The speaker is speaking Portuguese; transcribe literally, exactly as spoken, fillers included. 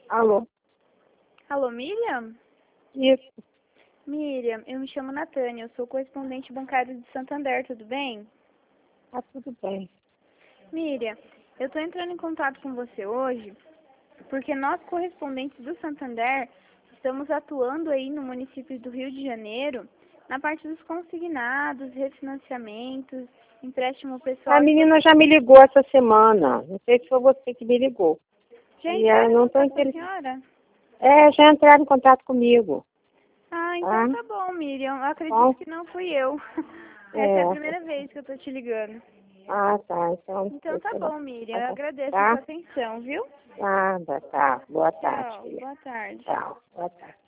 Alô? Alô, Miriam? Isso. Miriam, eu me chamo Natânia, eu sou correspondente bancário de Santander, tudo bem? Tá tudo bem. Miriam, eu estou entrando em contato com você hoje porque nós, correspondentes do Santander, estamos atuando aí no município do Rio de Janeiro na parte dos consignados, refinanciamentos, empréstimo pessoal. A menina já me ligou essa semana. Não sei se foi você que me ligou. Já E eu não estou entraram interessada. senhora? É, já entraram em contato comigo. Ah, então Ah, tá bom, Miriam. Eu acredito bom. que não fui eu. Essa é a É. primeira vez que eu tô te ligando. Ah, tá. Então, Então tá eu bom, não. Miriam. Eu agradeço a Tá? sua atenção, viu? Nada, tá. Boa tarde, Tchau. filha. Boa tarde. Tchau. Boa tarde.